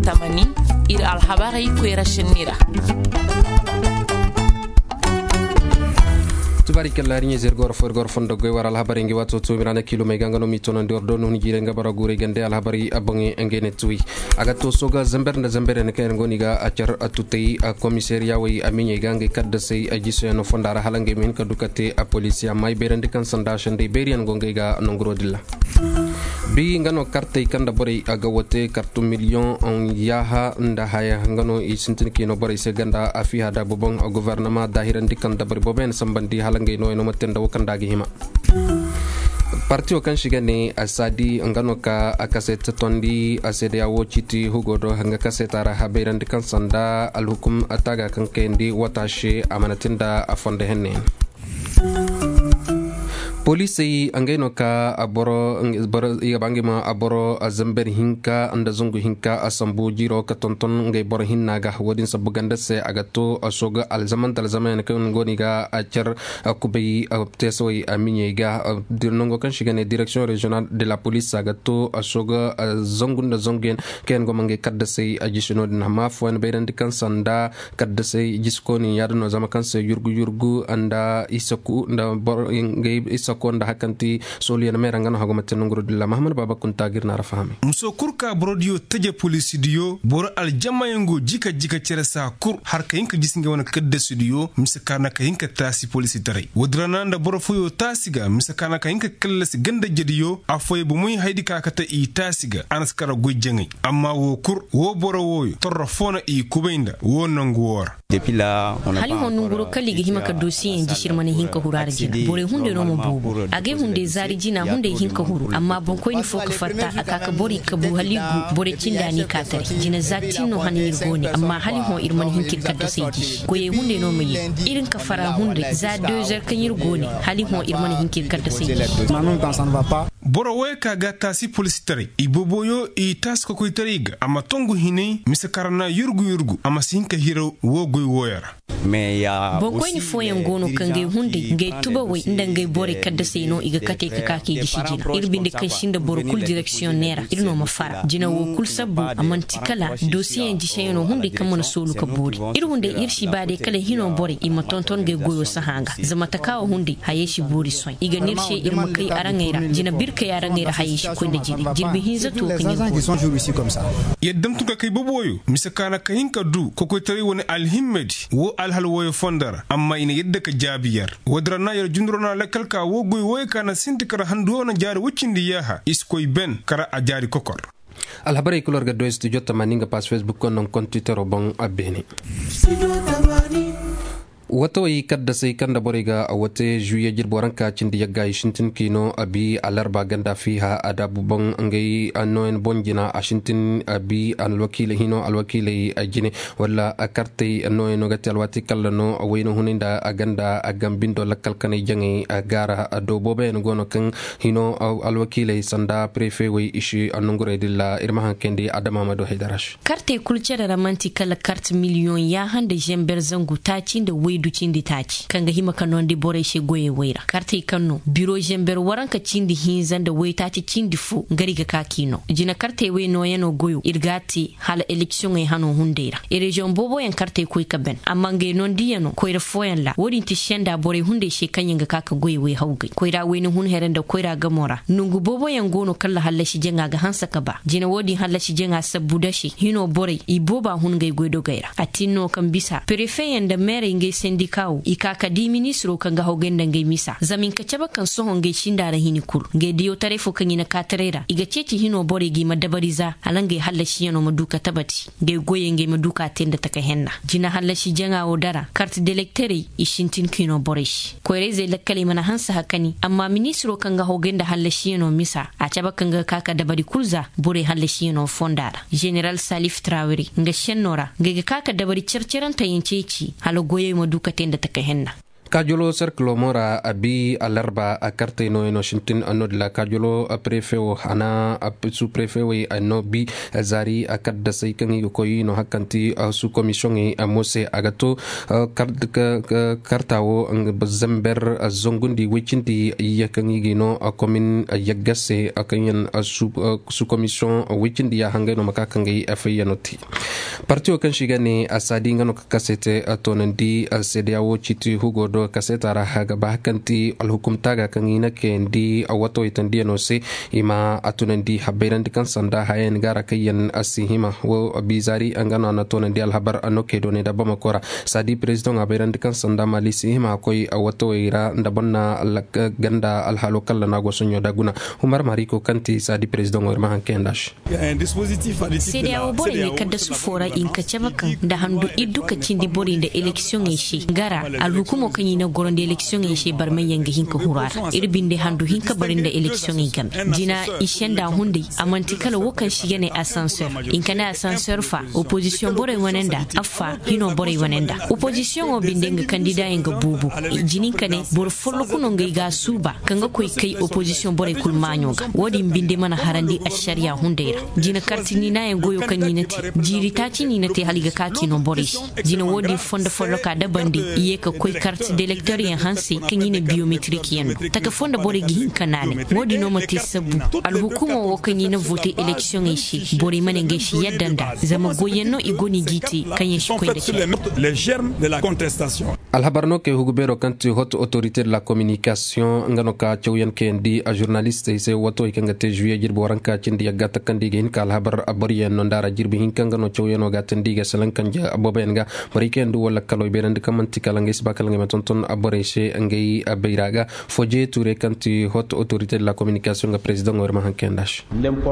tamani ir alhabari kwera shenira tubarikalla riñe zergor forgor fondo goy waral habari ngi watto to mirana kilo me gangano mi tono ndor do non jire ngabara gure gande al habari abongi ngene tuwi aga to soga zamberne ne kay ngoni ga acar atutay a commissariat way aminye gangi kadde sey ajiso no fondara halange min ka dukate a policia may berende kan sondation de berian gonge ga nongro dilla bi ngano carte kanda bori aga wote carte million on yaha nda haya ngano i sintinki no bori se ganda afi hada bobon a gouvernement dahirandi kanda bori boben sambandi halange no matenda wakandagi hima parti o kan shiga ne asadi ngano ka akaset tondi asede awo chiti hugodo hanga kasetara haberandi kan sanda alhukum ataga kan kendi watashe amanatinda afonde henne police angeno ka aboro igabangima aboro azamber hinka anda zungu hinka asambu jiro ka tonton ngay boro hinnaga wodin sabuganda se agato asoga alzaman talzaman ka ngoni ga acher kubay tesoy aminye ga dirnongo kan shigane direction régionale de la police agato asoga zongunda zongen ken go mange kadda se ajishino na mafwan beyrandi kan sanda kadda se jiskoni yadno zama kan se yurgu anda isaku nda boro ngay konda hakanti soliyan merangano hagomate nongro dilla Muhammad Baba kunta girna rafahami muso kurka brodio teje police dio bor al jamayengo jika ceresa kur har kayinka jisinge wona kedde studio misakana kayinka tasi police tare wodrananda bor fuyo tasiga misakana kayinka kallasi ganda jediyo afoy bu muy haydi kakata i tasiga anaskara gojjangi amma wo kur wo boro woyo torro fona i kubainda wo nangwor depuis là on a hali honu nguro kaligi himaka dossier jishirmani hinka hurar jina bore hunde no mo bubu age hunde zari jina hunde hinka huru amma bon koyni foka farta akaka bori kabu haligu bore cindani katare jina zatino hani goni amma hali ho irman hinkir kadda sayji ko ye hunde no mayi irin ka fara hunde za 2 heures kan goni hali ho irman hinkir kadda sayji manon quand ça ne va pas boro weka gata si police tare iboboyo i tasko ko tariga amma tongu hini misakarana yurgu amma sinka hiro wo goy woyara mais ya bon koyni foyen gono kangai hunde ngai tuba way ndangai bore kadda sayno iga kate ka kake gishijina irbinde kan shinda boro kul directionnaire irno mafara jina wo kul sabbu amantikala dossier jishayno hunde kamona solu ka bori irhunde irshi bade kala hino bore ima tonton ngai goyo sahanga zama takawa hunde hayeshi bori soy iga nirshe irma kai arangaira jina birka yarangaira hayeshi konde jiri jirbi hinza to kan yeddam tuka kai boboyo misakana kahinka du ko tari woni alhimmedi wo alhal woyo fondara amma ina yedda ka jabiyar wadrana yar jundrona lakal ka wo goy woy kana sintikara handu na jari wuccindi yaha iskoy ben kara a jari kokor alhabari kulor ga do studio tamaninga pas facebook kon non kon twitter bon abeni wato yi kadda sai kanda boriga a wata juye jirboranka cindi yagga shintin kino abi alarba ganda fiha adabu bon ngai anoen bonjina a shintin abi alwakile hino alwakile ajine wala akarte anoen nogati alwati kallano wayno huninda aganda agambindo lakkal kanay jangi agara do bobe ngono kan hino alwakile sanda prefet way ishi anongore dilla irmahan kendi adama mado haydarash carte culture romantique kala carte million ya hande jember zangu taci da du cindi taci kanga hima kanon di bore she goye waira carte kanno biro jember waranka cindi hinzan da way taci cindi fu ngari ga kakino jina carte we no yano goyo irgati hala election e hano hundeira e region bobo yan carte koy kaben amma ngai non diyano koyra foyan la wodin ti shenda bore hunde she kanyanga kaka goye we hawgai koyra we no hun herenda koyra gamora nungu bobo yan gono kala halashi jenga ga hansa kaba jina wodi halashi jenga sabudashi hino bore i boba hun ngai goydo gaira atino kan bisa prefet yan da mere ngai sindikawo ikaka di ministro kan ga hogenda ngai misa zamin ka caba kan so ngai shindara hini kul ngai diyo tarefo kan ina katarera iga ceci hino bore gi madabariza halangai halashi yano maduka tabati ngai goye ngai maduka tenda taka henna jina halashi jenga odara carte d'électeur ishintin kino boresh koyreze lakkali mana hansa hakani amma ministro kan ga hogenda halashi yano misa a caba kan ga kaka dabari kulza bore halashi yano fondara general Salif Traoré nga shennora nga kaka dabari cerceranta yinceci halo goye maduka tenda taka henna Kajolo Cercle Mora abi alarba a carte no en Washington ano de la Kajolo prefeo ana su prefeo ano bi zari a kadda sai kan yi koyi no hakanti su commission a mose agato kartawo ang Zamber zongundi wicindi yakan yi no a commune yagase akan su commission wicindi ya hangano makakan yi afayanoti parti kan shiga ne asadi ngano kasete atonandi CDAO chiti hugo do kasetara haga bahakanti alhukumtaga kangina kendi awato itandi no se ima atunandi haberandi kan sanda hayen gara kayan asihima wo bizari angana anatonandi alhabar anoke do ne dabama kora sadi president haberandi kan sanda malisi hima koy awato ira ndabonna ganda alhalo kala nago sonyo daguna Umar Mariko kanti sadi president orma hankendash CDAO bore ne kada su fora in kacabakan da handu iduka cindi bore da election shi gara alhukumo kan yi na goron da election shi barman yanga hinka hurar irbin da handu hinka barin da election gam jina ishen da hunde amantikala wokan shi ne ascenseur in kana ascenseur fa opposition bore wananda affa hino bore wananda opposition o bindenga kandida yanga bubu jinin kane bor follo kuno ngai ga suba kanga koy kai opposition bore kulmanyo ga wodi binde mana harandi ashariya hundeira jina kartini na goyo kan yinati jiri taci ni nate haliga kaki no bore jina wodi fonda follo ka dabandi iye ka koy carte d'électeur yan hansi kan yine biometrique yan taka fonda bore gi kanane wodi no mati sabu al hukuma wo kan yine voter election shi bore mane ngai shi yaddanda zama goyenno igoni giti kan yin shi koy da les germes de la contestation alhabarno ke hugubero kanti haute autorité de la communication ngano ka chawyan kendi a journaliste se wato ikanga te juillet jirbo ranka cindi yagata kandi gen ka alhabar aboriyen no ndara jirbi hinka ngano chawyano gatandi ga salan kanja abobenga barikendu wala kalo berand kamanti kalanga isbakal ngam tonton aboreshe ngai abeiraga foje touré kanti haute autorité de la communication ga président ngorma hankendash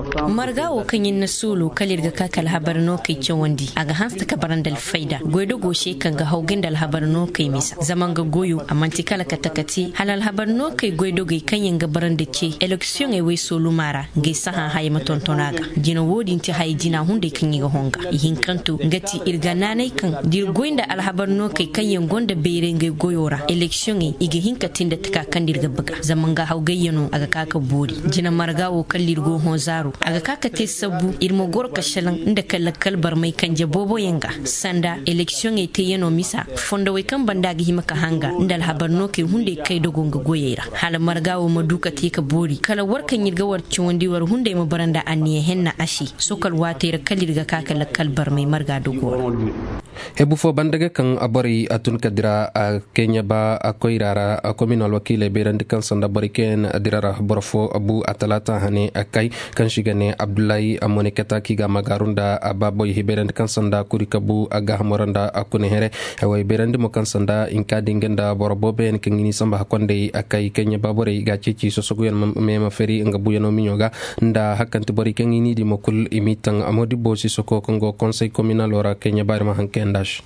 marga wo kanyin nasulu kalirga ka kal habarno kai chawandi aga hansta ka barandal faida goido goshe kan ga haugen dal habarno kai misa zaman ga goyo amanti kala katakati halal habarno kai goido gai kanyin ga baranda ce election ai wai solu mara gai saha hay matontonaga jina wodin ti hay jina hunde kan yi ga honga ihin kanto ngati irgananai kan dir goinda al habarno kai kanyin gonda bere ngai goyora election ai igi hinka tinda taka kan dirga baga zaman ga haugayyano aga kaka bori jina marga wo kallirgo honzaro aga kaka te sabu irmo gorka shalan inda kala kalbar mai kan jabobo yanga sanda election ai te yano misa fonda wai kan banda ga himaka hanga inda al habarno kai hunde kai dogonga goyera hala marga wo maduka te ka bori kala warkan yirga warcin wandi war hunde ma baranda anniye henna ashi sokal watayar kalirga kaka la kalbar mai marga dogo hebu fo bandaga kan abori atun kadira a Kenya ba akoy rara a communal wakile berandi kan sanda bori ken adirara borfo abu atalata hane akai kan shigane Abdullahi amone kata kiga magarunda ababoy hiberandi kan sanda kurikabu aga hamoranda akune here way berandi mo kan sanda inka dingenda borobobe en kingini samba hakonde akai Kenya ba bori ga cici sosoguyan mema feri nga buyano minyoga nda hakanti bori kingini di mokul imitang amodi bosi soko kongo conseil communal ora Kenya ba ma hankendash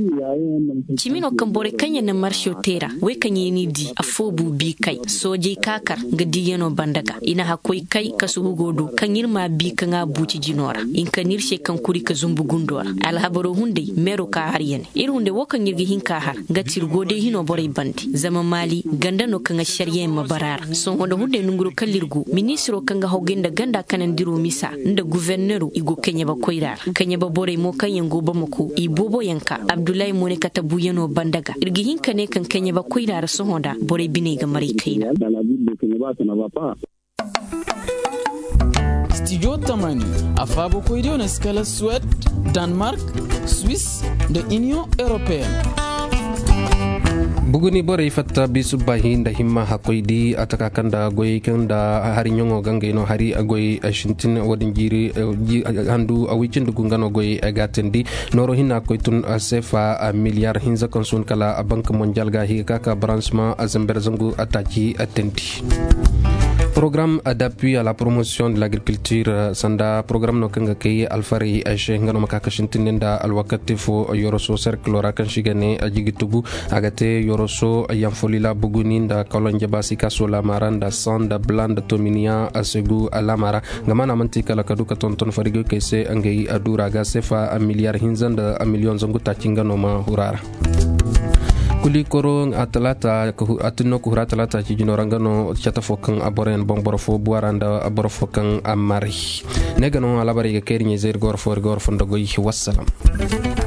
Chimino kambore kanya na marsho tera we kanye ni di afobu bi kai soje kakar ga diyano bandaga ina hakoi kai kasu godo kanyir ma bi kanga buci jinora in kanir she kan kuri ka zumbu gundora alhabaro hunde mero ka hariyen ir hunde wo kan yirgi hinka har ga tirgode hino bore bandi zama mali ganda no kanga shariye mabarar son hondo hunde nunguru kallirgu ministro kanga hogenda ganda kanan diro misa nda gouverneur igo kenya ba koirar kenya ba bore mo kanyen goba mako ibobo yanka Abdullahi mone kata buyano bandaga irgi hinka ne kan kenya ba koirar so honda bore bine ga mari kaina Studio Tamani afabo koidio na skala Suède, Danemark, Suisse de Union Européenne. buguni bore fatta bisu bahinda himma hakoydi ataka kanda goy kanda hari nyongo gangeno hari agoy ashintin wadin jiri handu awicin dugungano goy agatendi noro hinna koytun sefa milliard hinza konsun kala bank mondial ga hi kaka branchement azember zangu ataki atenti programme d'appui à la promotion de l'agriculture sanda programme no kanga kay alfari ashe ngano makaka shintinenda alwakati fo yoroso cercle ra kan shigane ajigitugu agate yoroso yamfolila buguninda kolonje basika sola maranda sanda blanda tominia asegu alamara ngamana mantika la kaduka tonton farigo kese angei adura ga sefa a milliard hinzanda a million zangu tachingano ma hurara kuli korong atalata atino ku atalata ci jinorangano chatafokan aboren bon borofo buaranda aborofokan amari negano alabari ga kerinye zer gorfo ndogoy wassalam